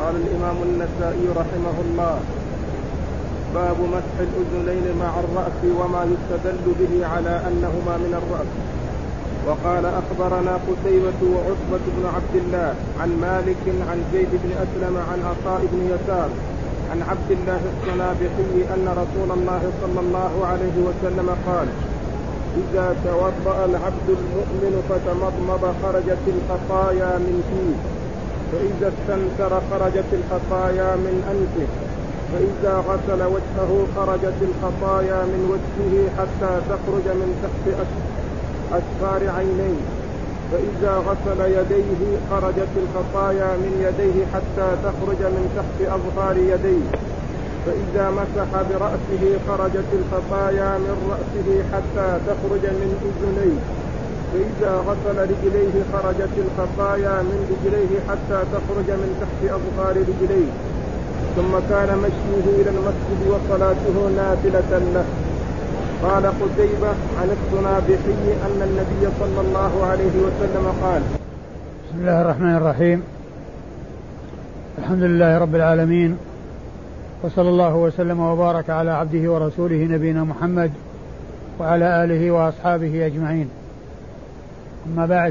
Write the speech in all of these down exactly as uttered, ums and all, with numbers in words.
قال الإمام النسائي رحمه الله: باب مسح الأذنين مع الرأس وما يستدل به على أنهما من الرأس. وقال: أخبرنا قتيبة وعتبة بن عبد الله عن مالك عن زيد بن أسلم عن عطاء بن يسار عن عبد الله الصنابحي أن رسول الله صلى الله عليه وسلم قال: إذا توضأ العبد المؤمن فتمضمض خرجت الخطايا من فيه، فإذا استنثر خرجت الخطايا من أنفه، فإذا غسل وجهه خرجت الخطايا من وجهه حتى تخرج من تحت أسفار عينيه، فإذا غسل يديه خرجت الخطايا من يديه حتى تخرج من تحت أظفار يديه، فإذا مسح برأسه خرجت الخطايا من رأسه حتى تخرج من أذنيه، فإذا غسل رجليه خرجت الخطايا من رجليه حتى تخرج من تحت أظفار رجليه، ثم كان مشيه إلى المسجد وصلاته نافلة له. قال قتيبة عن الصنابحي أن النبي صلى الله عليه وسلم قال: بسم الله الرحمن الرحيم، الحمد لله رب العالمين، وصلى الله وسلم وبارك على عبده ورسوله نبينا محمد وعلى آله وأصحابه أجمعين. أما بعد،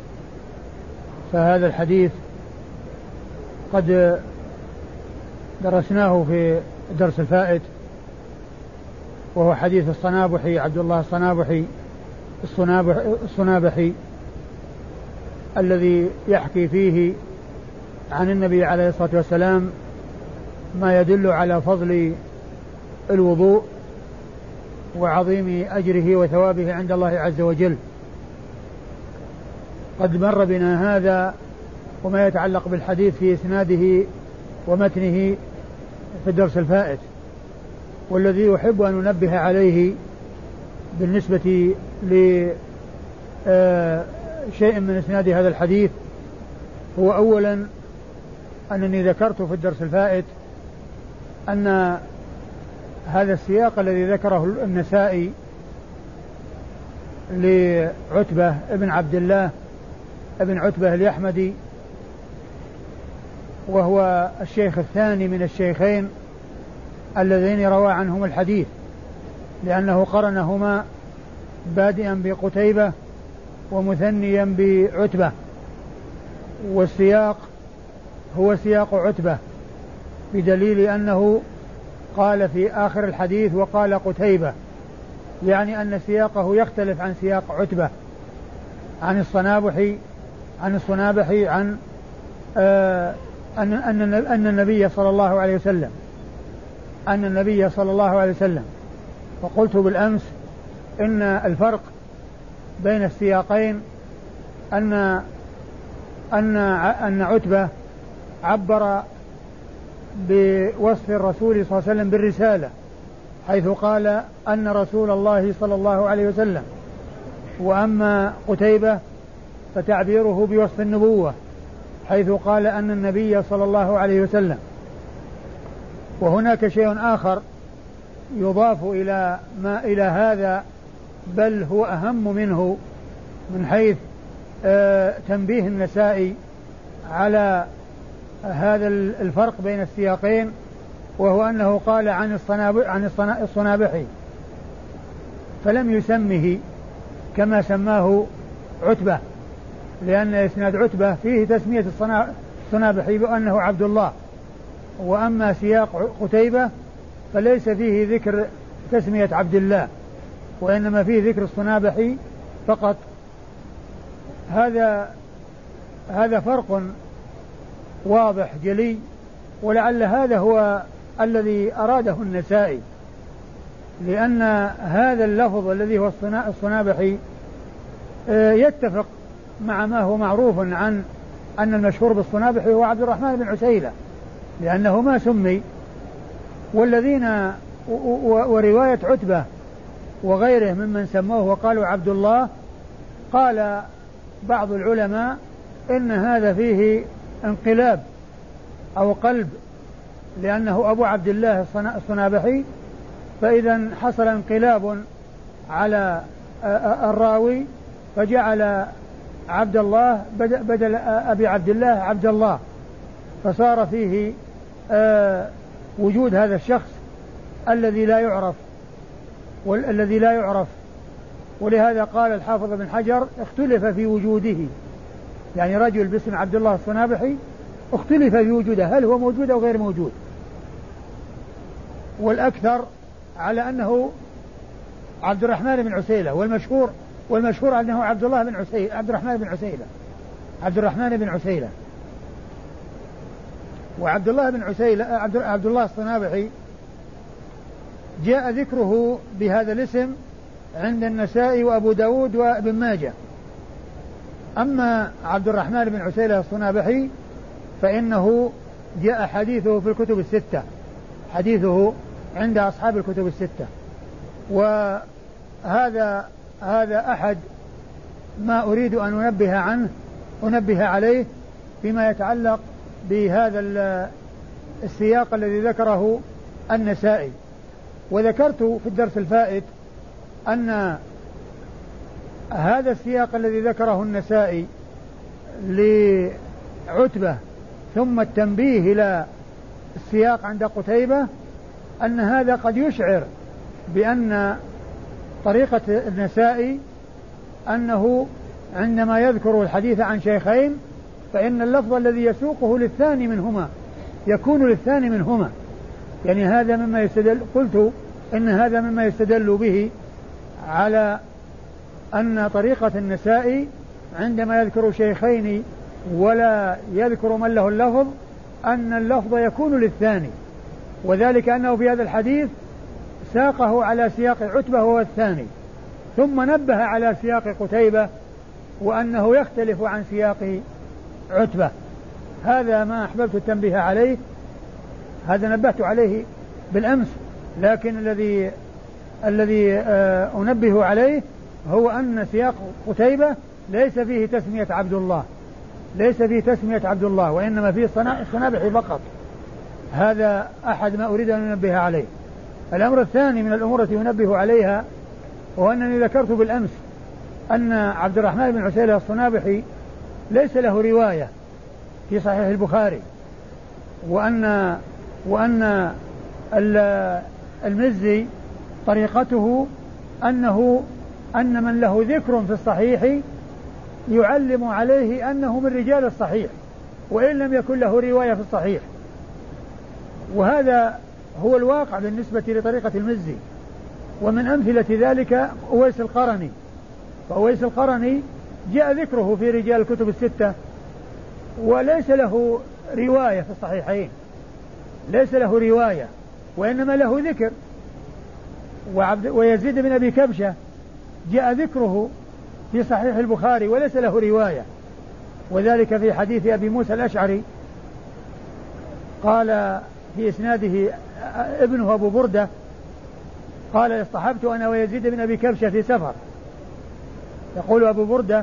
فهذا الحديث قد درسناه في الدرس الفائت، وهو حديث الصنابحي عبد الله الصنابحي الصنابحي الذي يحكي فيه عن النبي عليه الصلاة والسلام ما يدل على فضل الوضوء وعظيم أجره وثوابه عند الله عز وجل. قد مر بنا هذا وما يتعلق بالحديث في إسناده ومتنه في الدرس الفائت، والذي يحب أن ننبه عليه بالنسبة لشيء من إسناد هذا الحديث هو أولا أنني ذكرت في الدرس الفائت أن هذا السياق الذي ذكره النسائي لعتبة ابن عبد الله ابن عتبة اليحمدي، وهو الشيخ الثاني من الشيخين اللذين روى عنهم الحديث، لأنه قرنهما بادئا بقتيبة ومثنيا بعتبة، والسياق هو سياق عتبة، بدليل أنه قال في آخر الحديث وقال قتيبة، يعني أن سياقه يختلف عن سياق عتبة عن الصنابحي عن الصنابحي عن آه أن, أن, أن النبي صلى الله عليه وسلم أن النبي صلى الله عليه وسلم وقلت بالأمس إن الفرق بين السياقين أن أن أن عتبة عبر بوصف الرسول صلى الله عليه وسلم بالرسالة، حيث قال أن رسول الله صلى الله عليه وسلم، وأما قتيبة فتعبيره بوصف النبوة، حيث قال أن النبي صلى الله عليه وسلم. وهناك شيء آخر يضاف إلى ما إلى هذا، بل هو أهم منه من حيث آه تنبيه النسائي على هذا الفرق بين السياقين، وهو أنه قال عن الصنابحي عن الصنابحي فلم يسمه كما سماه عتبة، لأن إسناد عتبة فيه تسمية الصنابحي بأنه عبد الله، وأما سياق قتيبة فليس فيه ذكر تسمية عبد الله، وإنما فيه ذكر الصنابحي فقط. هذا هذا فرق واضح جلي، ولعل هذا هو الذي أراده النسائي، لأن هذا اللفظ الذي هو الصنابحي يتفق مع ما هو معروف عن أن المشهور بالصنابحي هو عبد الرحمن بن عسيلة، لأنه ما سمي. والذين ورواية عتبة وغيره ممن سموه وقالوا عبد الله، قال بعض العلماء إن هذا فيه انقلاب أو قلب، لأنه أبو عبد الله الصنابحي، فإذا حصل انقلاب على الراوي فجعل عبد الله بدل أبي عبد الله عبد الله، فصار فيه آه وجود هذا الشخص الذي لا يعرف والذي لا يعرف ولهذا قال الحافظ بن حجر اختلف في وجوده، يعني رجل باسم عبد الله الصنابحي اختلف في وجوده، هل هو موجود أو غير موجود، والأكثر على أنه عبد الرحمن بن عسيلة، والمشهور والمشهور أنه عبد الله بن عسيلة عبد الرحمن بن عسيلة عبد الرحمن بن عسيلة وعبد الله بن عسيلة عبد, عبد الله الصنابحي جاء ذكره بهذا الاسم عند النسائي وأبو داود وابن ماجه. أما عبد الرحمن بن عسيلة الصنابحي فإنه جاء حديثه في الكتب الستة، حديثه عند أصحاب الكتب الستة، وهذا هذا أحد ما أريد أن أنبه عنه أنبه عليه فيما يتعلق بهذا السياق الذي ذكره النسائي. وذكرت في الدرس الفائت أن هذا السياق الذي ذكره النسائي لعتبة ثم التنبيه إلى السياق عند قتيبة أن هذا قد يشعر بأن طريقة النسائي أنه عندما يذكر الحديث عن شيخين فإن اللفظ الذي يسوقه للثاني منهما يكون للثاني منهما، يعني هذا مما يستدل قلت إن هذا مما يستدل به على أن طريقة النسائي عندما يذكر شيخين ولا يذكر من له اللفظ أن اللفظ يكون للثاني، وذلك أنه في هذا الحديث ساقه على سياق عتبة هو الثاني، ثم نبه على سياق قتيبة وأنه يختلف عن سياق عتبة. هذا ما أحببت التنبيه عليه، هذا نبهت عليه بالأمس، لكن الذي الذي أنبه عليه هو أن سياق قتيبة ليس فيه تسمية عبد الله ليس فيه تسمية عبد الله وإنما فيه الصنابحي فقط. هذا أحد ما أريد أن أنبه عليه. الأمر الثاني من الأمور التي ينبه عليها هو أنني ذكرت بالأمس أن عبد الرحمن بن عسيلة الصنابحي ليس له رواية في صحيح البخاري، وأن وأن المزي طريقته أنه أن من له ذكر في الصحيح يعلم عليه أنه من رجال الصحيح وإن لم يكن له رواية في الصحيح، وهذا هو الواقع بالنسبة لطريقة المزي. ومن أمثلة ذلك أويس القرني، فأويس القرني جاء ذكره في رجال الكتب الستة وليس له رواية في الصحيحين، ليس له رواية وإنما له ذكر. وعبد ويزيد بن أبي كبشة جاء ذكره في صحيح البخاري وليس له رواية، وذلك في حديث أبي موسى الأشعري قال في إسناده ابنه أبو بردة قال اصطحبت أنا ويزيد بن أبي كبشة في سفر، يقول أبو بردة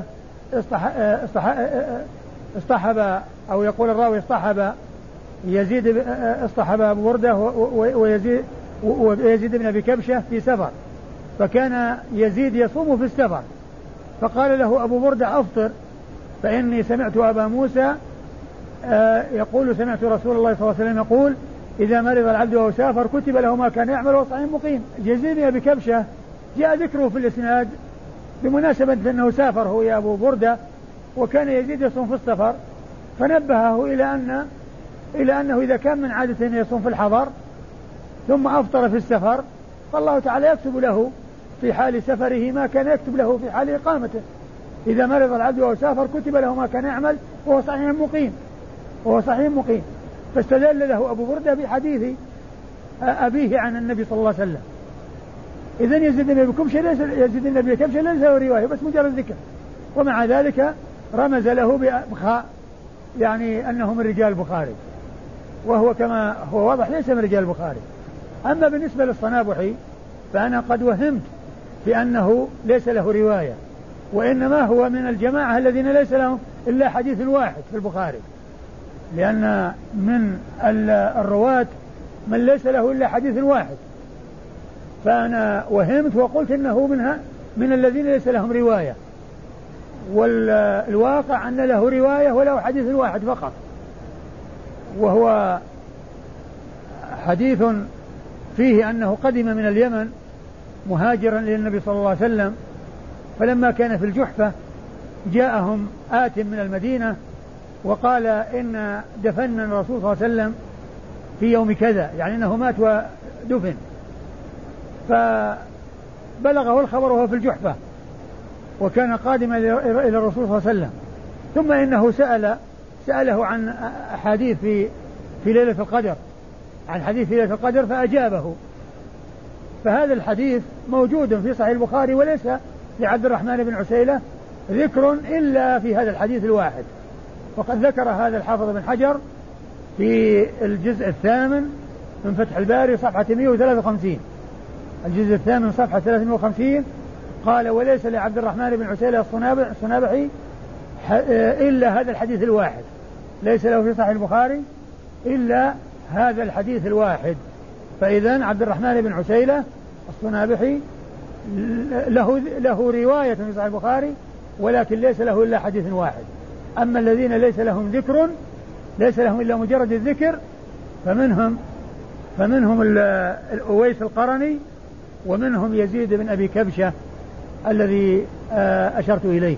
اصطحب أو يقول الراوي اصطحب يزيد اصطحب أبو بردة ويزيد ويزيد بن أبي كبشة في سفر، فكان يزيد يصوم في السفر، فقال له أبو بردة أفطر فإني سمعت أبا موسى يقول سمعت رسول الله صلى الله عليه وسلم يقول إذا مرض العبد وهو سافر كتب له ما كان يعمل وهو صحيح مقيم. يزيد بن أبي كبشة جاء ذكره في الإسناد بمناسبة أنه سافر هو يا أبو بردة وكان يزيد يصوم في السفر، فنبهه إلى أن إلى أنه إذا كان من عادة يصوم في الحضر ثم أفطر في السفر فالله تعالى يكتب له في حال سفره ما كان يكتب له في حال إقامته. إذا مرض العبد وهو سافر كتب له ما كان يعمل وهو صحيح مقيم وهو صحيح مقيم. فاستدل له أبو بردة بحديث أبيه عن النبي صلى الله عليه وسلم. إذن يزيد بن أبي كبشة ليس يزيد بن أبي كبشة ليس له رواية بس مجرد ذكر، ومع ذلك رمز له بخاء يعني أنه من رجال البخاري، وهو كما هو واضح ليس من رجال البخاري. أما بالنسبة للصنابحي فأنا قد وهمت بأنه ليس له رواية، وإنما هو من الجماعة الذين ليس لهم إلا حديث واحد في البخاري، لأن من الرواة من ليس له إلا حديث واحد، فأنا وهمت وقلت إنه منها من الذين ليس لهم رواية، والواقع أن له رواية وله حديث واحد فقط. وهو حديث فيه أنه قدم من اليمن مهاجرا للنبي صلى الله عليه وسلم، فلما كان في الجحفة جاءهم آت من المدينة وقال إن دفنا الرسول صلى الله عليه وسلم في يوم كذا، يعني أنه مات ودفن. فبلغه الخبر وهو في الجحفة وكان قادما إلى الرسول صلى الله عليه وسلم، ثم إنه سأل سأله عن أحاديث في في ليلة القدر، عن حديث في ليلة القدر فأجابه. فهذا الحديث موجود في صحيح البخاري، وليس لعبد الرحمن بن عسيلة ذكر إلا في هذا الحديث الواحد. وقد ذكر هذا الحافظ بن حجر في الجزء الثامن من فتح الباري صفحة مئة وثلاثة وخمسين، الجزء الثامن صفحة ثلاثمئة وخمسين، قال: وليس لعبد الرحمن بن عسيلة الصنابحي إلا هذا الحديث الواحد، ليس له في صحيح البخاري إلا هذا الحديث الواحد. فإذن عبد الرحمن بن عسيلة الصنابحي له, له رواية في صحيح البخاري، ولكن ليس له إلا حديث واحد. أما الذين ليس لهم ذكر، ليس لهم إلا مجرد الذكر، فمنهم فمنهم الأويس القرني، ومنهم يزيد بن أبي كبشة الذي أشرت إليه.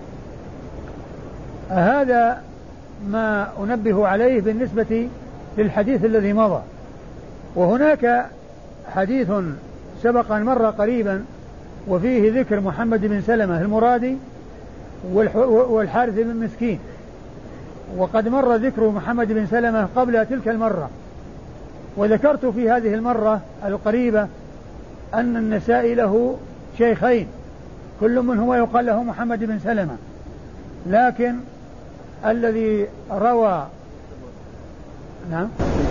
هذا ما أنبه عليه بالنسبة للحديث الذي مضى. وهناك حديث سبق أن مر قريبا وفيه ذكر محمد بن سلمة المرادي والحارث بن مسكين، وقد مر ذكر محمد بن سلمة قبل تلك المرة. وذكرت في هذه المرة القريبة أن النسائي له شيخين كل منهما يقال له محمد بن سلمة، لكن الذي روى نعم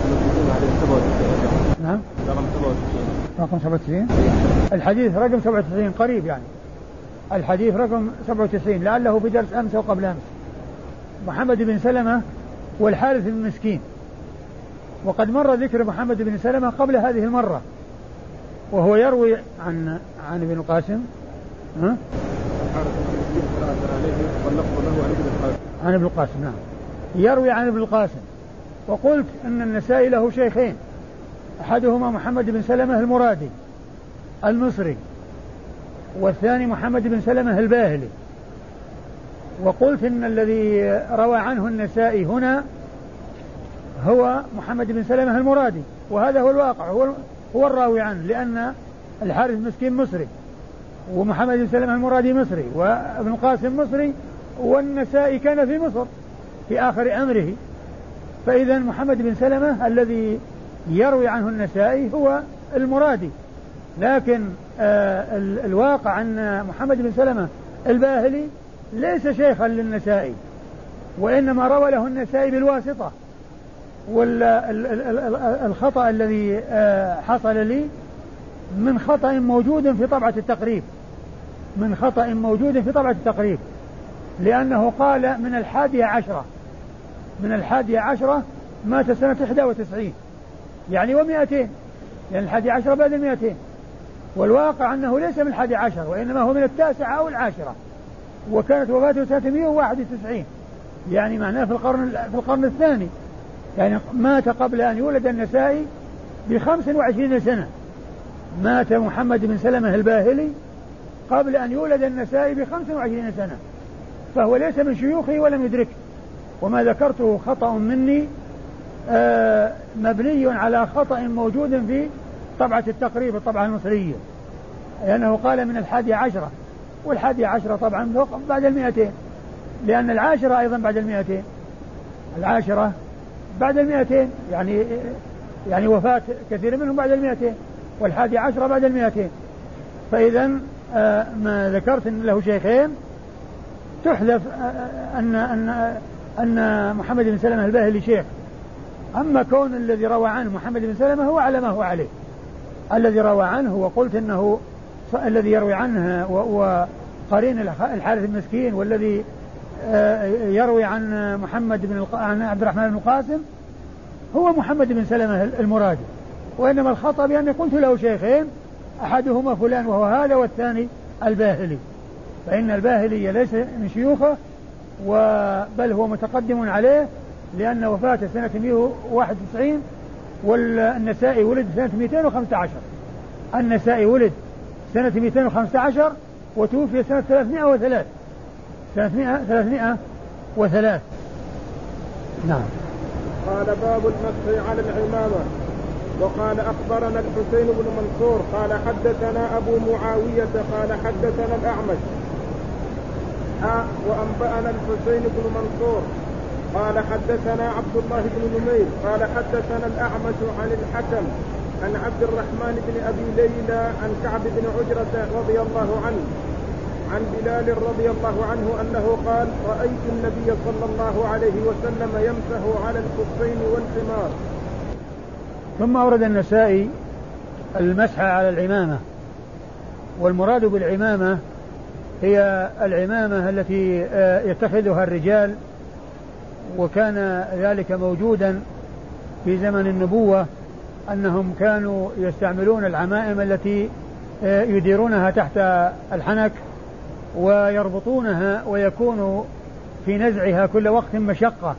نعم رقم سبعة وتسعين، الحديث رقم سبعة وتسعين قريب، يعني الحديث رقم سبعة وتسعين لعله في درس أمس أو قبل أمس. محمد بن سلمة والحارث بن مسكين، وقد مر ذكر محمد بن سلمة قبل هذه المرة، وهو يروي عن عن ابن القاسم ها؟ عن ابن القاسم، نعم، يروي عن ابن القاسم. وقلت أن النسائي له شيخين، أحدهما محمد بن سلمة المرادي المصري، والثاني محمد بن سلمة الباهلي. وقلت إن الذي روى عنه النسائي هنا هو محمد بن سلمة المرادي، وهذا هو الواقع، هو, هو الراوي عنه، لأن الحارث مسكين مصري، ومحمد بن سلمة المرادي مصري، وابن القاسم مصري، والنسائي كان في مصر في آخر أمره. فإذا محمد بن سلمة الذي يروي عنه النسائي هو المرادي، لكن آه الواقع أن محمد بن سلمة الباهلي ليس شيخا للنسائي، وإنما روى له النسائي بالواسطة. والخطأ الذي آه حصل لي من خطأ موجود في طبعة التقريب، من خطأ موجود في طبعة التقريب، لأنه قال من الحادية عشرة، من الحادية عشرة مات سنة إحدى وتسعين، يعني ومئتين، يعني الحادية عشرة بعد المئتين، والواقع أنه ليس من الحادية عشر، وإنما هو من التاسعة أو العاشرة، وكانت وفاته سنة مئة وواحد وتسعين، يعني معناه في القرن في القرن الثاني، يعني مات قبل أن يولد النسائي بخمس وعشرين سنة. مات محمد بن سلمة الباهلي قبل أن يولد النسائي بخمس وعشرين سنة، فهو ليس من شيوخه ولم يدركه. وما ذكرته خطأ مني آه مبني على خطأ موجود في طبعة التقريب الطبعة المصرية، لأنه قال من الحادية عشرة، والحادية عشرة طبعا بعد المئتين، لأن العاشرة أيضا بعد المئتين، العاشرة بعد المئتين، يعني يعني وفاة كثير منهم بعد المئتين، والحادية عشرة بعد المئتين. فإذا آه ما ذكرت أن له شيخين تحذف آه أن أن أن محمد بن سلمة الباهلي شيخ. أما كون الذي روى عنه محمد بن سلمة هو على ما هو عليه، الذي روى عنه، وقلت أنه الذي يروي عنه وقرين الحارث المسكين، والذي يروي عن محمد بن عن عبد الرحمن بن القاسم هو محمد بن سلمة المرادي. وإنما الخطأ بأن قلت له شيخين، أحدهما فلان وهو هذا، والثاني الباهلي، فإن الباهلي ليس من شيوخه، بل هو متقدم عليه، لأن وفاته سنة مئة وواحد وتسعين، والنسائي ولد سنة مئتين وخمسة عشر. النسائي ولد سنة مئتين وخمسة عشر وتوفي سنة ثلاثمائة وثلاث سنة ثلاثمائة وثلاث. نعم. قال باب المسح على العمامة. وقال أخبرنا الحسين بن منصور قال حدثنا أبو معاوية قال حدثنا الأعمش ها وأنبأنا الحسين بن منصور قال حدثنا عبد الله بن نمير قال حدثنا الأعمش عن الحكم عن عبد الرحمن بن أبي ليلى عن كعب بن عجرة رضي الله عنه عن بلال رضي الله عنه أنه قال رأيت النبي صلى الله عليه وسلم يمسح على الخفين والحمار. ثم أورد النسائي المسح على العمامة. والمراد بالعمامة هي العمامة التي يتخذها الرجال، وكان ذلك موجودا في زمن النبوة، أنهم كانوا يستعملون العمائم التي يديرونها تحت الحنك ويربطونها، ويكون في نزعها كل وقت مشقة.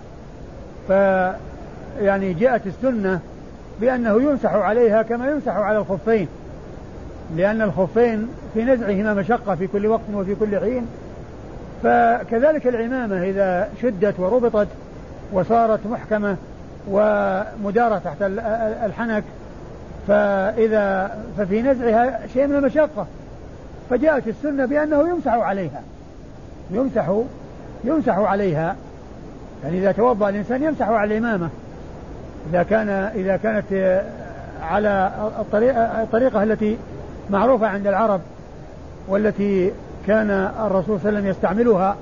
فيعني جاءت السنة بأنه يمسح عليها كما يمسح على الخفين، لأن الخفين في نزعهما مشقة في كل وقت وفي كل حين. فكذلك العمامة إذا شدت وربطت وصارت محكمة ومدارة تحت الحنك فإذا ففي نزعها شيء من المشقة، فجاءت السنة بأنه يمسح عليها يمسح يمسح عليها يعني إذا توضأ الإنسان يمسح على العمامة إذا كان إذا كانت على الطريقة, الطريقة التي معروفة عند العرب، والتي كان الرسول صلى الله عليه وسلم يستعملها،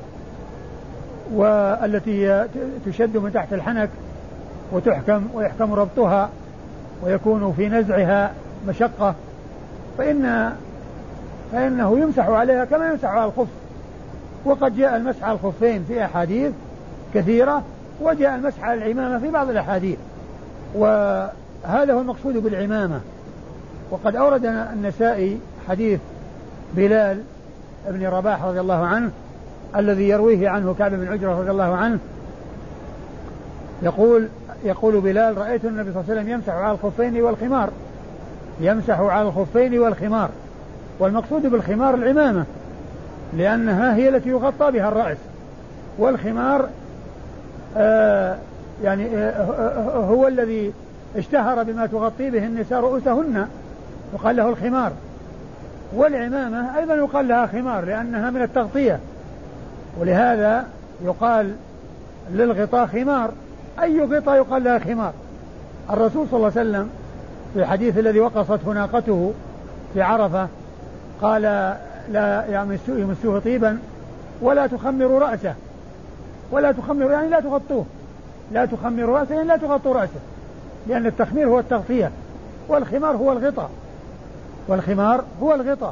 والتي تشد من تحت الحنك وتحكم ويحكم ربطها ويكون في نزعها مشقة، فإن فإنه يمسح عليها كما يمسح على الخف. وقد جاء المسح على الخفين في أحاديث كثيرة، وجاء المسح على العمامة في بعض الأحاديث، وهذا هو المقصود بالعمامة. وقد أورد النسائي حديث بلال ابن رباح رضي الله عنه الذي يرويه عنه كعب بن عجرة رضي الله عنه، يقول يقول بلال رأيت النبي صلى الله عليه وسلم يمسح على الخفين والخمار يمسح على الخفين والخمار والمقصود بالخمار العمامة، لأنها هي التي يغطى بها الرأس، والخمار آه يعني آه هو الذي اشتهر بما تغطي به النساء رؤوسهن، يقال له الخمار. والعمامة أيضا يقال لها خمار لأنها من التغطية، ولهذا يقال للغطاء خمار، أي غطاء يقال لها خمار. الرسول صلى الله عليه وسلم في الحديث الذي وقصته ناقته في عرفة قال لا يمسوه طيبا ولا تخمروا رأسه، ولا تخمروا يعني لا تغطوه، لا تخمروا رأسه يعني لا تغطوا رأسه، لأن التخمير هو التغطية والخمار هو الغطاء والخمار هو الغطاء.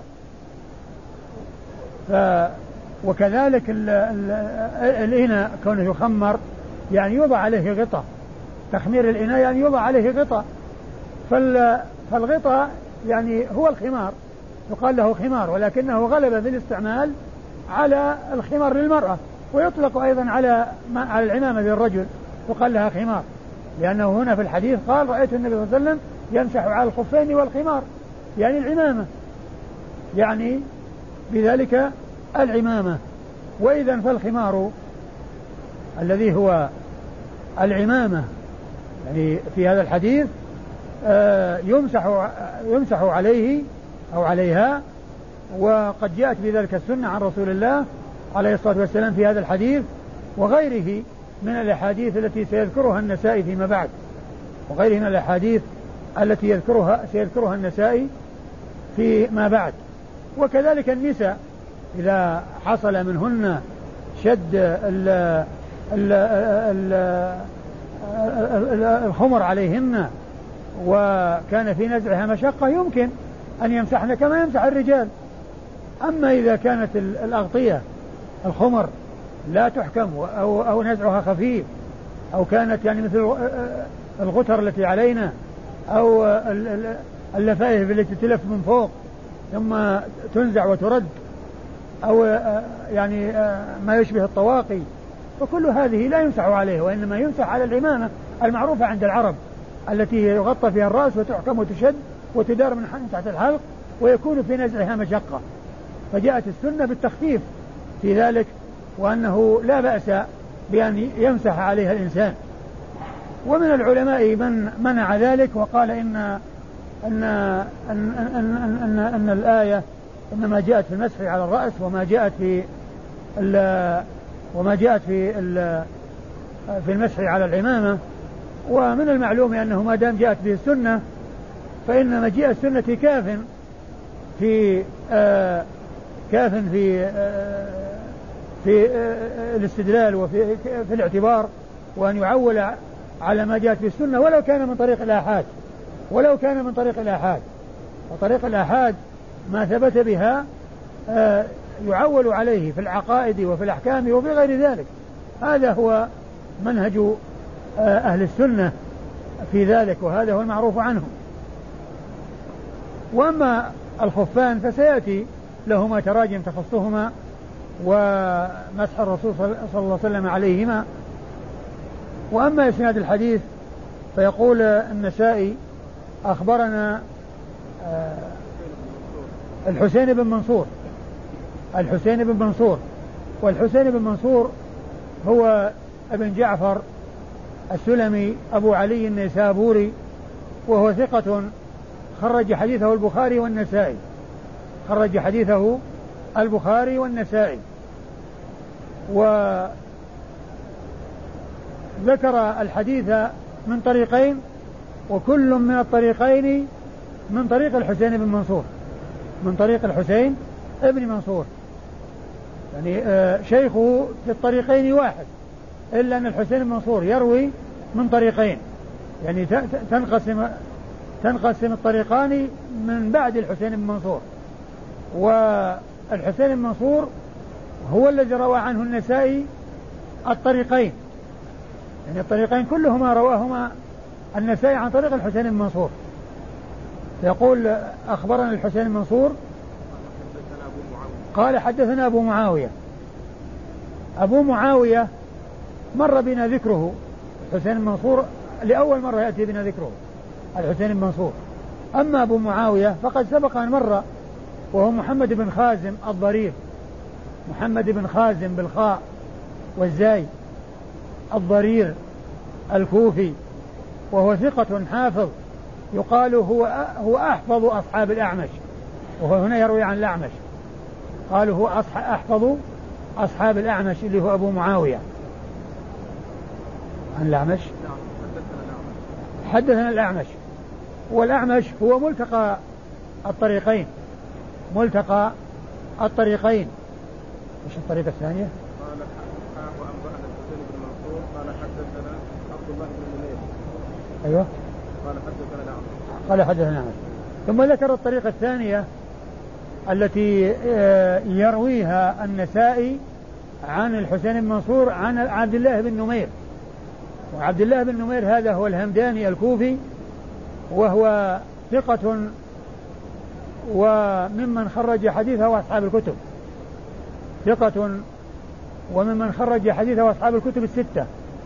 ف وكذلك الإناء كونه يخمر يعني يوضع عليه غطاء، تخمير الإناء يعني يوضع عليه غطاء، فالغطاء يعني هو الخمار، يقال له خمار، ولكنه غلب في الاستعمال على الخمار للمرأة، ويطلق أيضا على على العمامة للرجل يقال لها خمار، لأنه هنا في الحديث قال رأيت النبي صلى الله عليه وسلم يمسح على الخفين والخمار يعني العمامة، يعني بذلك العمامة. وإذا فالخمار الذي هو العمامة يعني في هذا الحديث آه يمسح يمسح عليه أو عليها، وقد جاءت بذلك السنة عن رسول الله عليه الصلاة والسلام في هذا الحديث وغيره من الأحاديث التي سيذكرها النسائي فيما بعد، وغيره من الأحاديث التي يذكرها سيذكرها النسائي فيما بعد. وكذلك النساء إذا حصل منهن شد ال ال ال الخمر عليهن وكان في نزعها مشقة يمكن أن يمسحن كما يمسح الرجال. أما إذا كانت الأغطية الخمر لا تحكم أو, أو نزعها خفيف، أو كانت يعني مثل الغتر التي علينا أو اللفائف التي تلف من فوق ثم تنزع وترد، أو يعني ما يشبه الطواقي فكل هذه لا يمسح عليه، وإنما يمسح على العمامة المعروفة عند العرب التي يغطى فيها الرأس وتحكم وتشد وتدار من تحت الحلق ويكون في نزعها مشقة. فجاءت السنة بالتخفيف في ذلك، وأنه لا بأس بأن يمسح عليها الإنسان. ومن العلماء من منع ذلك وقال إن أن أن أن أن, أن الآية إنما جاءت في المسح على الرأس وما جاءت في وما جاءت في في المسح على العمامة. ومن المعلوم أنه ما دام جاءت به السنة فإن مجيء السنة كاف في آه كاف في آه في آه الاستدلال وفي في الاعتبار، وأن يعول على ما جاءت به السنة ولو كان من طريق الآحاد ولو كان من طريق الآحاد وطريق الآحاد ما ثبت بها آه يعول عليه في العقائد وفي الأحكام وفي غير ذلك. هذا هو منهج آه أهل السنة في ذلك، وهذا هو المعروف عنهم. وأما الخفان فسيأتي لهما تراجم تخصهما ومسح الرسول صلى الله عليه وسلم عليهما. وأما إسناد الحديث فيقول النسائي أخبرنا الحسين بن منصور الحسين بن منصور والحسين بن منصور هو ابن جعفر السلمي أبو علي النيسابوري، وهو ثقة خرج حديثه البخاري والنسائي خرج حديثه البخاري والنسائي. وذكر الحديث من طريقين، وكل من الطريقين من طريق الحسين بن منصور من طريق الحسين ابن منصور، يعني شيخه في الطريقين واحد، إلا أن الحسين بن منصور يروي من طريقين، يعني تنقسم تنقسم الطريقان من بعد الحسين بن منصور. والحسين بن منصور هو الذي روى عنه النسائي الطريقين، يعني الطريقين كلهما رواهما النسائي عن طريق الحسين بن منصور. يقول أخبرنا الحسين بن منصور قال حدثنا أبو معاوية. أبو معاوية مر بنا ذكره، الحسين بن منصور لأول مرة يأتي بنا ذكره الحسين بن منصور. أما أبو معاوية فقد سبق أن مر، وهو محمد بن خازم الضرير، محمد بن خازم بالخاء والزاي الضرير الكوفي، وهو ثقة حافظ، يقال هو هو أحفظ أصحاب الأعمش، وهو هنا يروي عن الأعمش، قالوا هو أحفظ أصحاب الأعمش اللي هو أبو معاوية. عن الأعمش حدثنا الأعمش، والأعمش هو ملتقى الطريقين ملتقى الطريقين. ايش الطريقة الثانية؟ قال وأنبأنا الحسين بن منصور قال حدثنا عبد الله بن منير. أيوه. قال حدثنا الأعمش. قال حدثنا الأعمش. ثم ذكر الطريقة الثانية التي يرويها النسائي عن الحسين بن منصور عن عبد الله بن نمير. وعبد الله بن نمير هذا هو الهمداني الكوفي، وهو ثقة وممن خرج حديثه أصحاب الكتب ثقة وممن خرج حديثه أصحاب الكتب الستة.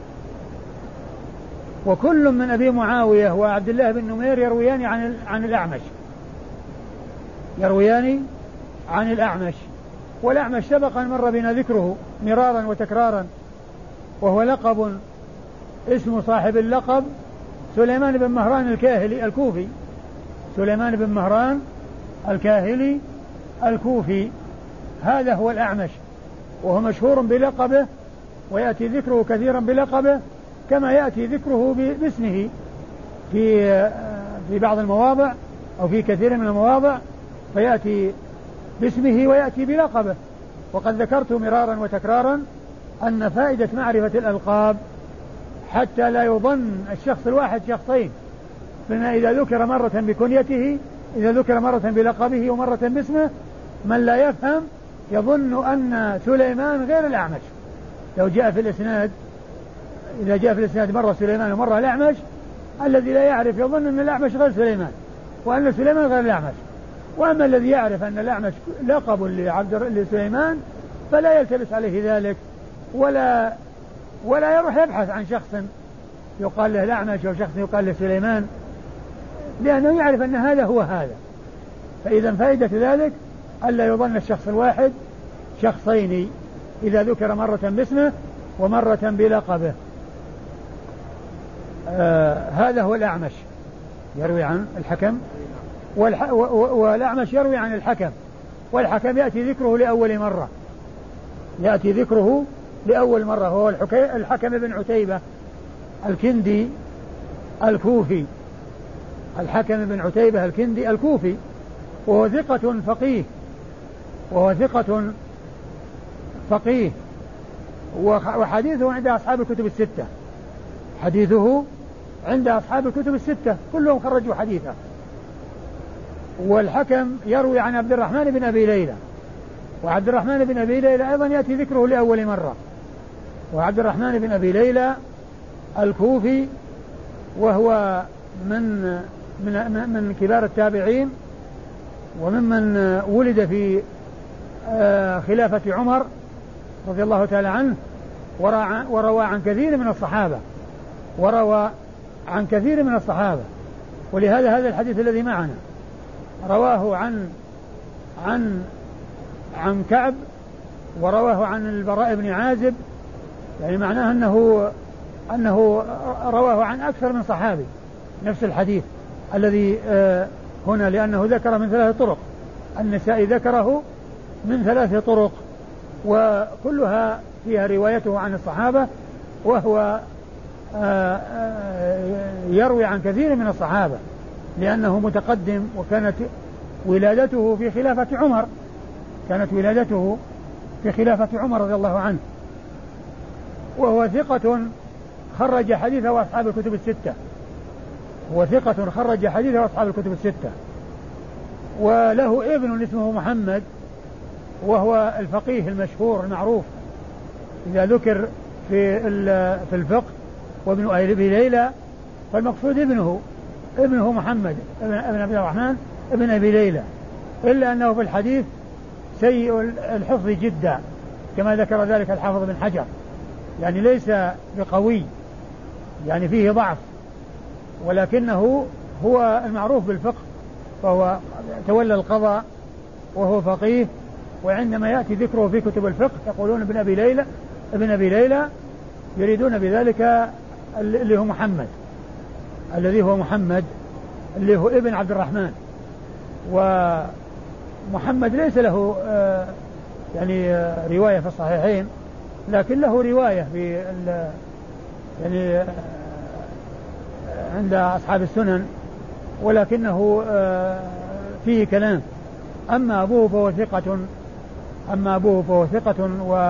وكل من أبي معاوية وعبد الله بن نمير يرويان عن عن الأعمش يرويان عن الأعمش والأعمش سبق أن مر بنا ذكره مرارا وتكرارا، وهو لقب اسم صاحب اللقب سليمان بن مهران الكاهلي الكوفي سليمان بن مهران الكاهلي الكوفي هذا هو الأعمش، وهو مشهور بلقبه، ويأتي ذكره كثيرا بلقبه كما يأتي ذكره باسمه في في بعض المواضع أو في كثير من المواضع، فيأتي باسمه ويأتي بلقبه. وقد ذكرت مرارا وتكرارا أن فائدة معرفة الألقاب حتى لا يظن الشخص الواحد شخصين، فإن إذا ذكر مرة بكنيته إذا ذكر مرة بلقبه ومرة باسمه من لا يفهم يظن أن سليمان غير الأعمش. لو جاء في الإسناد إذا جاء في الإسناد مرة سليمان ومرة الأعمش، الذي لا يعرف يظن أن الأعمش غير سليمان وأن سليمان غير الأعمش. وأما الذي يعرف أن الأعمش لقب لعبد لسليمان فلا يلتبس عليه ذلك ولا ولا يروح يبحث عن شخص يقال له الأعمش أو شخص يقال له سليمان، لأنه يعرف أن هذا هو هذا. فإذا فائدة ذلك ألا يظن الشخص الواحد شخصين إذا ذكر مرة باسمه ومرة بلقبه. آه هذا هو الأعمش يروي عن الحكم، والح... والأعمش يروي عن الحكم، والحكم يأتي ذكره لأول مرة، يأتي ذكره لأول مرة، هو الحكي... الحكم بن عتيبة الكندي الكوفي، الحكم بن عتيبة الكندي الكوفي، وهو ثقة فقيه، وهو ثقة فقيه وحديثه عند أصحاب الكتب الستة، حديثه عند أصحاب الكتب الستة كلهم خرجوا حديثه. والحكم يروي عن عبد الرحمن بن أبي ليلى، وعبد الرحمن بن أبي ليلى أيضا يأتي ذكره لأول مرة، وعبد الرحمن بن أبي ليلى الكوفي وهو من من من كبار التابعين وممن ولد في خلافة عمر رضي الله تعالى عنه، وروى عن كثير من الصحابة، وروى عن كثير من الصحابة. ولهذا هذا الحديث الذي معنا رواه عن عن عن كعب، ورواه عن البراء بن عازب، يعني معناه أنه أنه رواه عن أكثر من صحابي نفس الحديث الذي هنا، لأنه ذكر من ثلاث طرق، النسائي ذكره من ثلاث طرق وكلها فيها روايته عن الصحابة، وهو يروي عن كثير من الصحابة لأنه متقدم، وكانت ولادته في خلافة عمر، كانت ولادته في خلافة عمر رضي الله عنه، وهو ثقة خرج حديثه أصحاب الكتب الستة، هو ثقة خرج حديثه أصحاب الكتب الستة. وله ابن اسمه محمد، وهو الفقيه المشهور المعروف إذا ذكر في في الفقه، وابن أبي ليلى فالمقصود ابنه ابنه محمد ابن عبد الرحمن ابن أبي ليلى، إلا أنه في الحديث سيء الحفظ جدا كما ذكر ذلك الحافظ بن حجر، يعني ليس بقوي، يعني فيه ضعف، ولكنه هو المعروف بالفقه، فهو تولى القضاء وهو فقيه، وعندما يأتي ذكره في كتب الفقه يقولون ابن أبي ليلى ابن أبي ليلى، يريدون بذلك اللي هو محمد، الذي هو محمد اللي هو ابن عبد الرحمن. ومحمد ليس له آه يعني آه رواية في الصحيحين، لكن له رواية في يعني آه عند أصحاب السنن، ولكنه آه فيه كلام. أما أبوه فهو ثقة أما أبوه فهو ثقة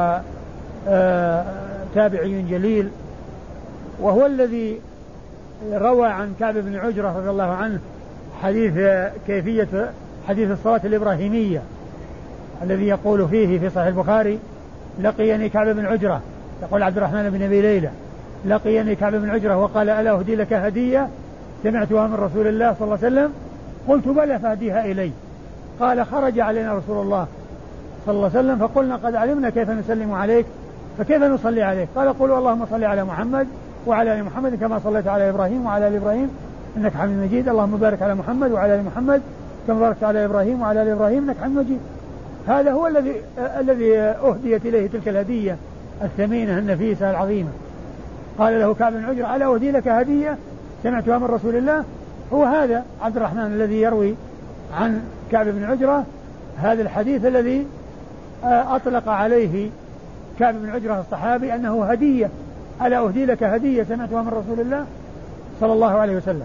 وتابعي جليل، وهو الذي روى عن كعب بن عجرة رضي الله عنه حديث كيفية حديث الصلاة الإبراهيمية الذي يقول فيه في صحيح البخاري: لقيني كعب بن عجرة، يقول عبد الرحمن بن أبي ليلى: لقيني كعب بن عجرة وقال: ألا أهدي لك هدية سمعتها من رسول الله صلى الله عليه وسلم؟ قلت: بلى فأهديها إلي. قال: خرج علينا رسول الله صلى الله عليه وسلم فقلنا: قد علمنا كيف نسلم عليك فكيف نصلي عليك؟ قال: قولوا اللهم صل على محمد وعلى آل محمد كما صليت على إبراهيم وعلى آل إبراهيم إنك حميد مجيد، اللهم بارك على محمد وعلى آل محمد كما باركت على إبراهيم وعلى آل إبراهيم إنك حميد مجيد. هذا هو الذي الذي أهديت إليه تلك الهدية الثمينة النفيسة العظيمة. قال له كعب بن عجرة: ألا أهدي لك هدية سمعتها من رسول الله؟ هو هذا عبد الرحمن الذي يروي عن كعب بن عجرة هذا الحديث الذي أطلق عليه كعب بن عجرة الصحابي أنه هدية: ألا أهدي لك هدية سمعتها من رسول الله صلى الله عليه وسلم.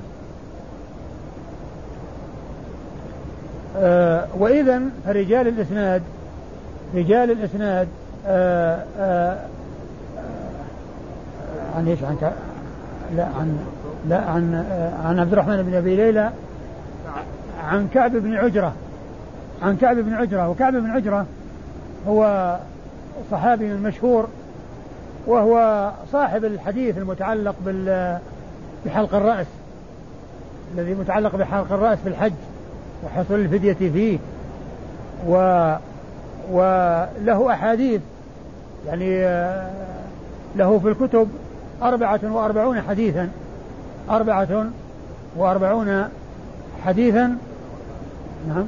آه وإذا فرجال الإسناد رجال الإسناد آه آه عن إيش عن لا عن لا عن آه عن عبد الرحمن بن أبي ليلى عن كعب بن عجرة عن كعب بن عجرة وكعب بن عجرة هو صحابي مشهور، وهو صاحب الحديث المتعلق بحلق الرأس، الذي متعلق بحلق الرأس في الحج وحصول الفدية فيه، و وله أحاديث يعني له في الكتب أربعة وأربعون حديثا أربعة وأربعون حديثا نعم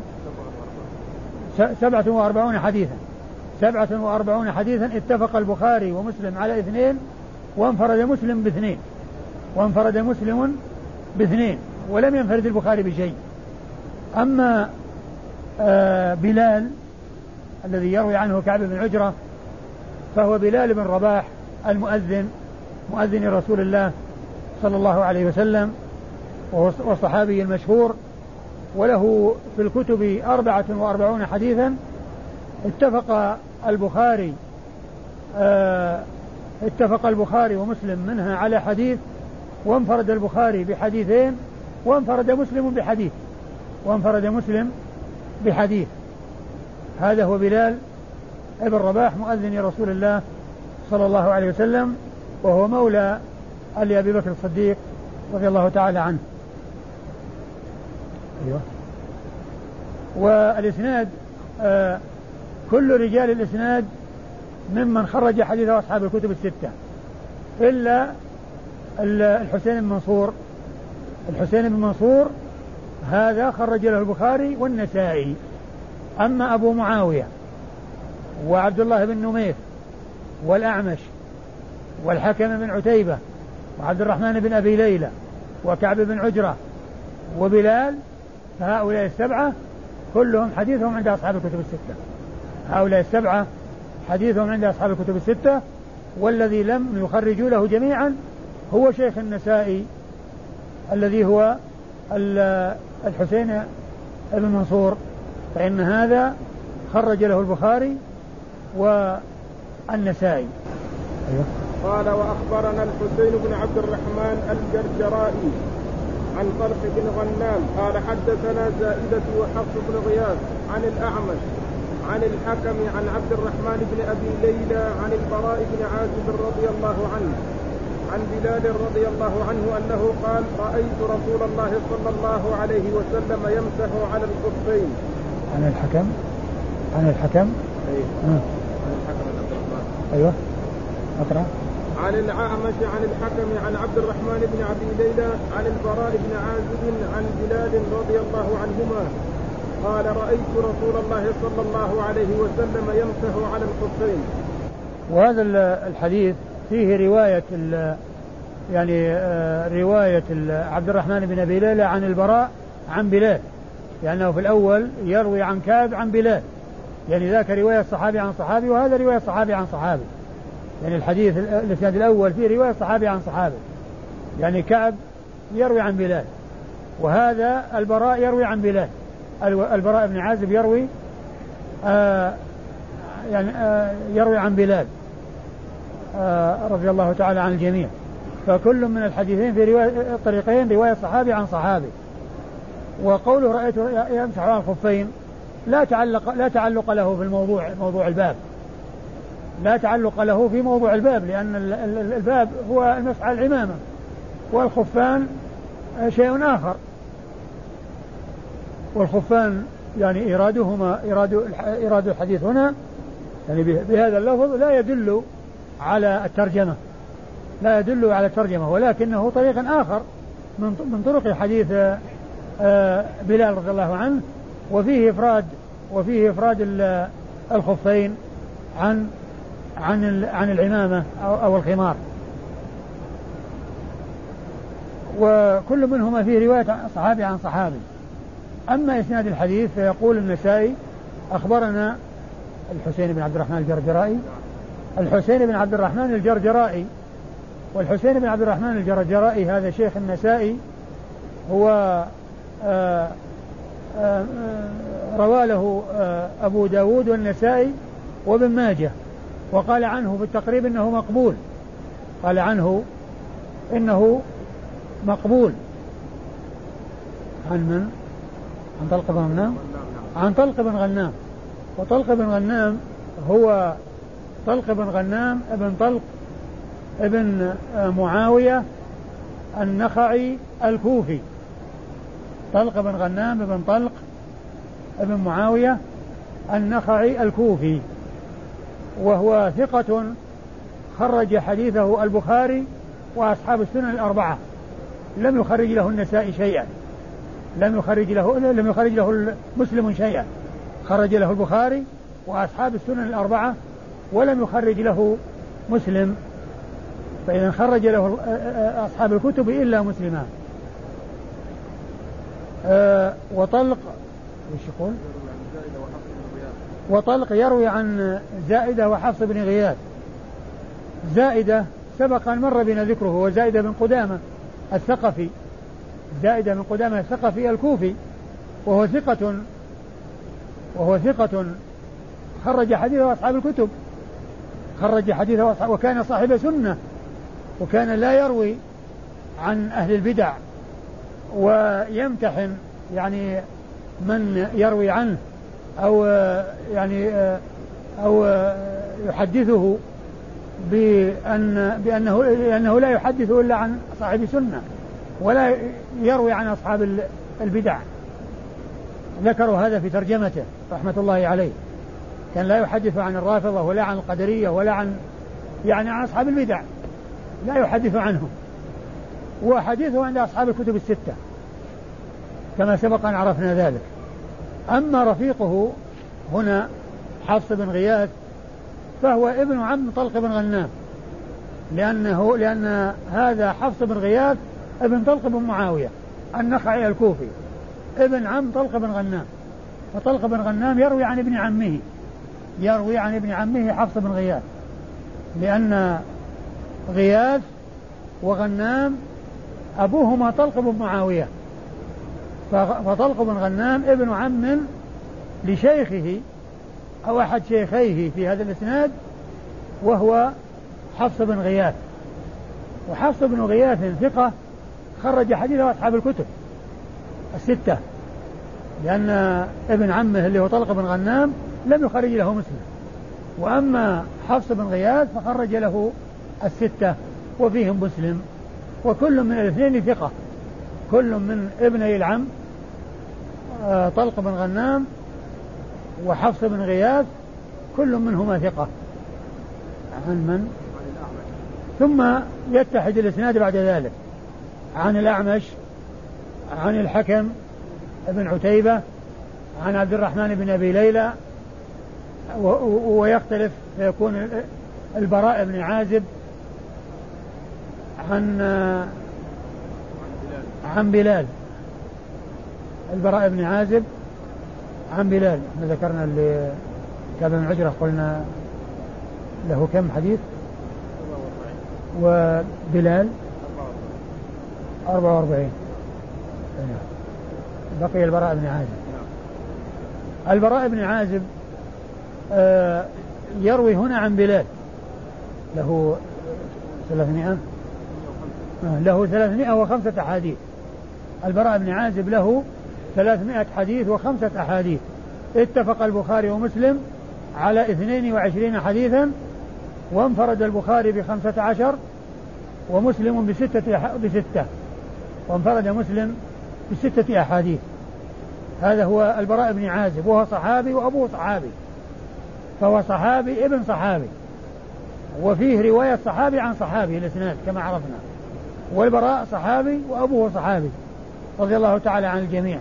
سبعة وأربعون حديثا سبعة وأربعون حديثا اتفق البخاري ومسلم على اثنين وانفرد مسلم باثنين وانفرد مسلم باثنين ولم ينفرد البخاري بشيء. أما آه بلال الذي يروي عنه كعب بن عجرة فهو بلال بن رباح المؤذن مؤذن رسول الله صلى الله عليه وسلم والصحابي المشهور، وله في الكتب أربعة وأربعون حديثا اتفق البخاري آه اتفق البخاري ومسلم منها على حديث وانفرد البخاري بحديثين وانفرد مسلم بحديث وانفرد مسلم بحديث. هذا هو بلال ابن رباح مؤذن رسول الله صلى الله عليه وسلم، وهو مولى لأبي بكر الصديق رضي الله تعالى عنه. أيوة. والإسناد آه كل رجال الإسناد ممن خرج حديث أصحاب الكتب الستة إلا الحسين بن منصور. الحسين بن منصور هذا خرج له البخاري والنسائي. أما أبو معاوية وعبد الله بن نمير والأعمش والحكم بن عتيبة وعبد الرحمن بن أبي ليلى وكعب بن عجرة وبلال فهؤلاء السبعة كلهم حديثهم عند أصحاب الكتب الستة. هؤلاء السبعة حديثهم عند أصحاب الكتب الستة، والذي لم يخرجوا له جميعا هو شيخ النسائي الذي هو الحسين بن منصور، فإن هذا خرج له البخاري والنسائي. أيوة. قال وأخبرنا الحسين بن عبد الرحمن الجرجرائي عن طلق بن غنام قال حدثنا زائدة وحفص بن غياث عن الأعمش عن الحكم عن عبد الرحمن بن أبي ليلى عن البراء بن عازب رضي الله عنه عن بلال رضي الله عنه أنه قال رأيت رسول الله صلى الله عليه وسلم يمسح على الخفين. عن الحكم عن الحكم أيوة. آه. عن الحكم عن عبد الرحمن أيوة أقرأ. عن الأعمش عن الحكم عن عبد الرحمن بن أبي ليلى عن البراء بن عازب عن بلال رضي الله عنهما قال رأيت رسول الله صلى الله عليه وسلم يمسح على الخفين. وهذا الحديث فيه رواية يعني رواية عبد الرحمن بن أبي ليلى عن البراء عن بلال، لأنه يعني في الأول يروي عن كعب عن بلال، يعني ذاك رواية صحابي عن صحابي وهذا رواية صحابي عن صحابي. يعني الحديث الإسناد الأول فيه رواية صحابي عن صحابي، يعني كعب يروي عن بلال، وهذا البراء يروي عن بلال. البراء بن عازب يروي آه يعني آه يروي عن بلال آه رضي الله تعالى عن الجميع. فكل من الحديثين في رواية الطريقين رواية صحابي عن صحابي. وقوله رأيت يمسح على الخفين لا تعلق لا تعلق له في الموضوع موضوع الباب، لا تعلق له في موضوع الباب، لأن الباب هو المسح على العمامة والخفان شيء آخر. والخفان يعني إيرادهما إيراد إيراد الحديث هنا يعني بهذا اللفظ لا يدل على الترجمة لا يدل على الترجمة ولكنه طريق آخر من طرق حديث بلال رضي الله عنه، وفيه إفراد وفيه إفراد الخفين عن عن عن العمامة أو الخمار. وكل منهما فيه رواية صحابي عن صحابي. أما إسناد الحديث فيقول النسائي أخبرنا الحسين بن عبد الرحمن الجرجرائي الحسين بن عبد الرحمن الجرجرائي والحسين بن عبد الرحمن الجرجرائي هذا شيخ النسائي، هو آآ آآ روى له أبو داود والنسائي وابن ماجه، وقال عنه في التقريب إنه مقبول قال عنه إنه مقبول. عن من؟ عن طلق بن غنام عن طلق بن غنام وطلق بن غنام هو طلق بن غنام ابن طلق ابن معاوية النخعي الكوفي. طلق بن غنام ابن طلق ابن معاوية النخعي الكوفي، وهو ثقة خرج حديثه البخاري وأصحاب السنن الأربعة، لم يخرج له النسائي شيئا، لم يخرج له لم يخرج له مسلم شيئا، خرج له البخاري وأصحاب السنن الأربعة ولم يخرج له مسلم، فإذا خرج له أصحاب الكتب إلا مسلمان. أه وطلق وش يقول؟ وطلق يروي عن زائدة وحفص بن غياث. زائدة سبق أن مر بنا ذكره، وزائدة بن قدامة الثقفي، زائدة بن قدامة الثقفي الكوفي، وهو ثقة وهو ثقة خرج حديثه أصحاب الكتب، خرج حديثه أصحاب، وكان صاحب سنة، وكان لا يروي عن أهل البدع ويمتحن يعني من يروي عنه أو يعني أو يحدثه بأن بأنه لأنه لا يحدث إلا عن صاحب سنة ولا يروي عن أصحاب البدع. ذكروا هذا في ترجمته رحمة الله عليه، كان لا يحدث عن الرافضة ولا عن القدرية ولا عن يعني عن أصحاب البدع، لا يحدث عنهم، وحديثه عند أصحاب الكتب الستة كما سبق أن عرفنا ذلك. أما رفيقه هنا حفص بن غياث فهو ابن عم طلق بن غنام، لأنه لأن هذا حفص بن غياث ابن طلق بن معاوية النخعي الكوفي، ابن عم طلق بن غنام، فطلق بن غنام يروي عن ابن عمه، يروي عن ابن عمه حفص بن غياث، لأن غياث وغنام أبوهما طلق بن معاوية، فطلق بن غنام ابن عم لشيخه أو أحد شيخيه في هذا الإسناد وهو حفص بن غياث. وحفص بن غياث ثقة خرج حديثه أصحاب الكتب الستة، لأن ابن عمه اللي هو طلق بن غنام لم يخرج له مسلم، وأما حفص بن غياث فخرج له الستة وفيهم مسلم، وكل من الاثنين ثقة، كل من ابني العم طلق بن غنام وحفص بن غياث كل منهما ثقة. عن من؟ ثم يتحد الاسناد بعد ذلك عن الأعمش عن الحكم ابن عتيبة عن عبد الرحمن بن أبي ليلى، ويختلف فيكون البراء بن عازب عن عن بلال، البراء بن عازب عن بلال. احنا ذكرنا اللي كتاب بن عجرة قلنا له كم حديث؟ وبلال أربعة وأربعين. بقي البراء بن عازب. البراء بن عازب آه يروي هنا عن بلال، له ثلاثمائة آه له ثلاثمائة وخمسة أحاديث. البراء بن عازب له ثلاثمائة حديث وخمسة أحاديث. اتفق البخاري ومسلم على اثنين وعشرين حديثا، وانفرد البخاري بخمسة عشر ومسلم بستة بستة وانفرد مسلم بستة أحاديث. هذا هو البراء بن عازب، وهو صحابي وأبوه صحابي، فهو صحابي ابن صحابي، وفيه رواية صحابي عن صحابي الإسناد كما عرفنا، والبراء صحابي وأبوه صحابي رضي الله تعالى عن الجميع.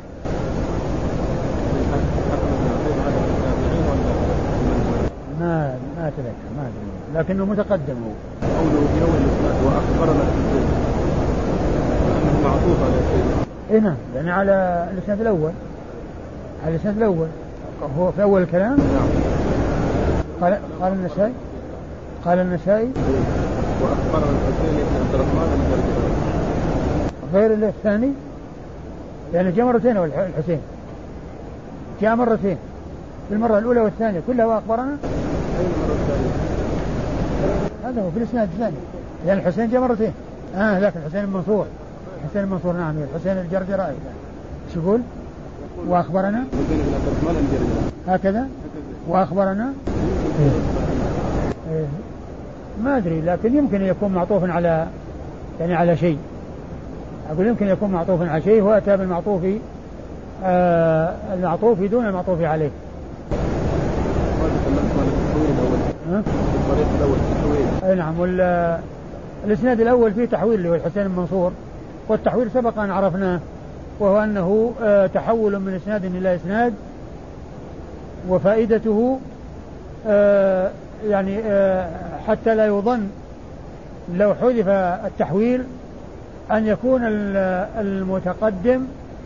ما ما أتذكر ما أدري، لكنه متقدم هو. قوله في أول الإسناد وأخبرنا أنه معطوف على شيء. إيه نعم، يعني على الإسناد الأول، على الإسناد الأول هو في أول الكلام. نعم. قال قال النسائي قال النسائي وأخبرنا الحسين بن عبد الرحمن غير الثاني، يعني جاء مرتين الحسين جاء مرتين، بالمرة الأولى والثانية كلها وأخبرنا. أي مرة الثانية؟ هذا هو في الإسناد الثاني، يعني الحسين جاء مرتين. آه لكن الحسين المنصور، الحسين المنصور نعم، الحسين الجرجرائي. شو يقول؟ وأخبرنا هكذا وأخبرنا إيه. ما أدري، لكن يمكن يكون معطوف على يعني على شيء، أقول يمكن يكون معطوف على شيء، هو أتى بالمعطوف آه المعطوف دون المعطوف عليه. الطريق الأول تحويل. أي نعم. والإسناد الأول فيه تحويل اللي هو الحسين المنصور، والتحويل سبق أن عرفناه، وهو أنه تحول من إسناد إلى إسناد، وفائدته يعني حتى لا يظن لو حذف التحويل أن يكون المتقدم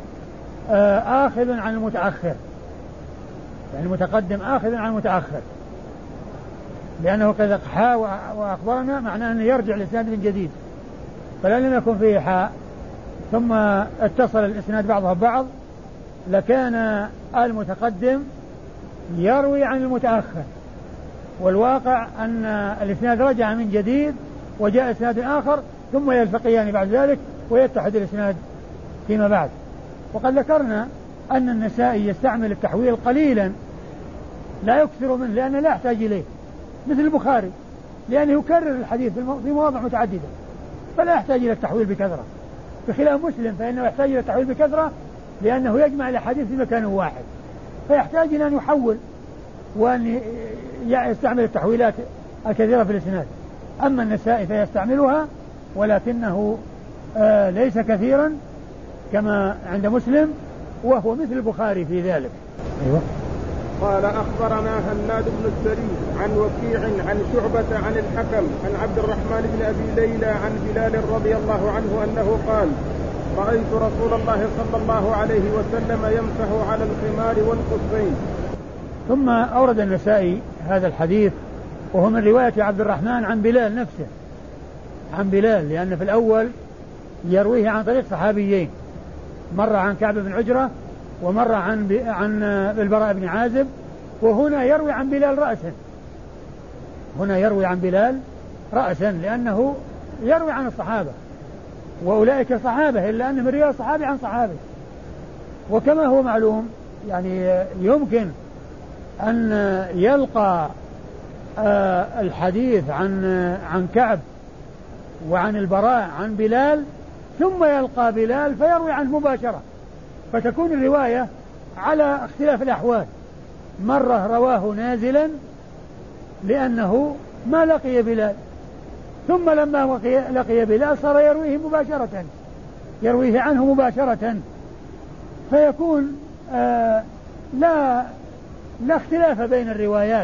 آخذ عن المتأخر، يعني المتقدم آخذ عن المتأخر، لأنه قد حا وأخبرنا معناه أنه يرجع الإسناد من جديد، فلو لم يكن فيه حاء ثم اتصل الإسناد بعضها ببعض لكان المتقدم يروي عن المتأخر، والواقع أن الإسناد رجع من جديد وجاء إسناد آخر ثم يلتقيان بعد ذلك ويتحد الإسناد فيما بعد. وقد ذكرنا أن النسائي يستعمل التحويل قليلا لا يكثر منه لأنه لا يحتاج إليه، مثل البخاري لأنه يكرر الحديث في مواضع متعددة فلا يحتاج إلى التحويل بكثرة، بخلاف مسلم فإنه يحتاج إلى التحويل بكثرة لأنه يجمع الحديث في مكان واحد فيحتاج إلى أن يحول وأن يستعمل التحويلات الكثيرة في الإسناد. أما النسائي فيستعملها ولكنه آه ليس كثيرا كما عند مسلم، وهو مثل البخاري في ذلك. أيوة. قال أخبرنا هناد بن السري عن وكيع عن شعبة عن الحكم عن عبد الرحمن بن أبي ليلى عن بلال رضي الله عنه أنه قال رأيت رسول الله صلى الله عليه وسلم يمسح على الخمار والخفين. ثم أورد النسائي هذا الحديث وهو من رواية عبد الرحمن عن بلال نفسه، عن بلال، لأن في الأول يرويه عن طريق صحابيين، مرة عن كعب بن عجرة ومرة عن عن البراء بن عازب، وهنا يروي عن بلال رأسا، هنا يروي عن بلال رأسا لأنه يروي عن الصحابة وأولئك صحابة، إلا أنه من رواية صحابي عن صحابي. وكما هو معلوم يعني يمكن أن يلقى الحديث عن عن كعب وعن البراء عن بلال ثم يلقى بلال فيروي عنه مباشرة، فتكون الرواية على اختلاف الأحوال، مرة رواه نازلا لأنه ما لقي بلال، ثم لما لقي بلال صار يرويه مباشرة، يرويه عنه مباشرة، فيكون آه لا لا اختلاف بين الروايات،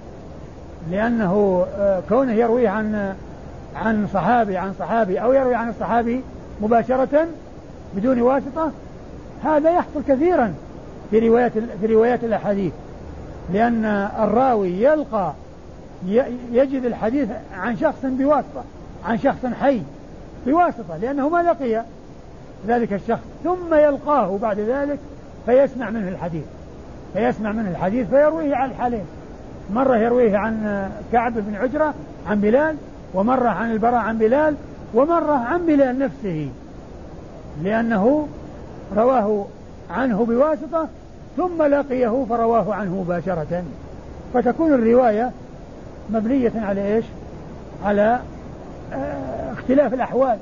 لأنه آه كونه يرويه عن عن صحابي عن صحابي أو يروي عن الصحابي مباشرة بدون واسطة، هذا يحصل كثيرا في روايات في روايات الأحاديث، لأن الراوي يلقى يجد الحديث عن شخص بواسطة، عن شخص حي بواسطة، لأنه ما لقي ذلك الشخص، ثم يلقاه بعد ذلك فيسمع منه الحديث فيسمع منه الحديث فيرويه على الحالين، مرة يرويه عن كعب بن عجرة عن بلال، ومرة عن البراء عن بلال، ومرة عن بلال نفسه، لأنه رواه عنه بواسطة ثم لقيه فرواه عنه مباشرة، فتكون الرواية مبنية على إيش؟ على اه اختلاف الأحوال.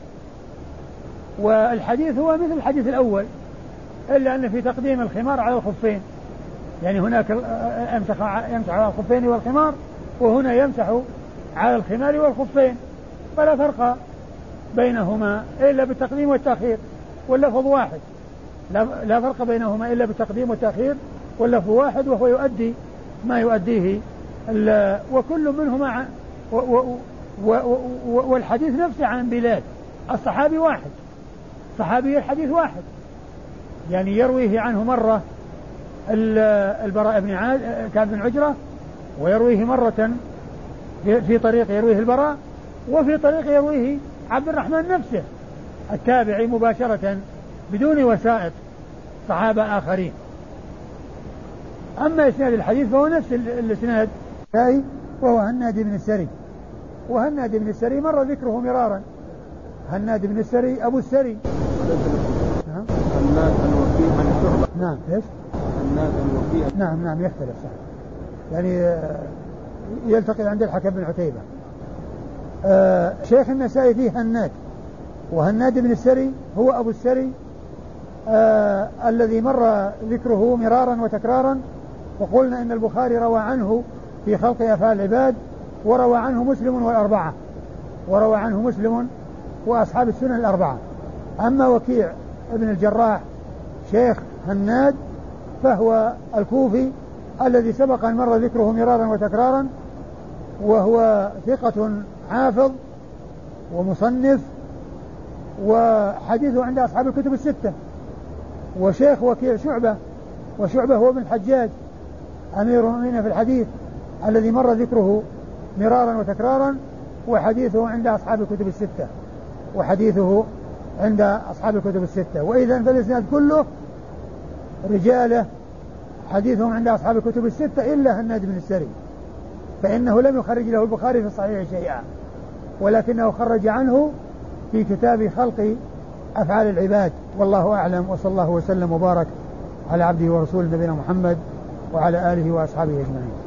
والحديث هو مثل الحديث الأول، إلا أن في تقديم الخمار على الخفين، يعني هناك يمسح على الخفين والخمار، وهنا يمسح على الخمار والخفين، فلا فرق بينهما إلا بالتقديم والتأخير، واللفظ واحد، لا فرق بينهما إلا بالتقديم والتأخير، واللفظ واحد، وهو يؤدي ما يؤديه، وكل منهما و و و والحديث نفسه عن بلال، الصحابي واحد، صحابي الحديث واحد، يعني يرويه عنه مرة البراء بن عاد كعب بن عجرة، ويرويه مرة في طريق يرويه البراء، وفي طريق يرويه عبد الرحمن نفسه التابعي مباشرة بدون وسائط صحابة آخرين. أما إسناد الحديث فهو نفس الإسناد، وهو هناد بن السري، وهناد بن السري مر ذكره مرارا، هناد بن السري أبو السري. نعم. هناد الوكيع عن شعبة. نعم إيش؟ هناد الوكيع. نعم نعم يختلف صح، يعني يلتقي عند الحكم بن عتيبة. آه شيخ النسائي فيه هناد، وهناد بن السري هو أبو السري آه الذي مر ذكره مرارا وتكرارا، وقلنا إن البخاري روى عنه في خلق أفعال العباد، وروى عنه مسلم والأربعة، وروى عنه مسلم وأصحاب السنن الأربعة. أما وكيع ابن الجراح شيخ هناد فهو الكوفي الذي سبق أن مر ذكره مرارا وتكرارا، وهو ثقة حافظ ومصنف، وحديثه عند أصحاب الكتب الستة. وشيخ وكيع شعبة، وشعبة هو ابن الحجاج أمير المؤمنين في الحديث الذي مر ذكره مرارا وتكرارا، وحديثه عند أصحاب الكتب الستة، وحديثه عند أصحاب الكتب الستة. وإذا فالإسناد كله رجاله حديثهم عند أصحاب الكتب الستة إلا هناد بن السري، فإنه لم يخرج له البخاري في الصحيح شيئا، ولكنه خرج عنه في كتاب خلق أفعال العباد. والله أعلم، وصلى الله وسلم وبارك على عبده ورسوله نبينا محمد وعلى آله وأصحابه أجمعين.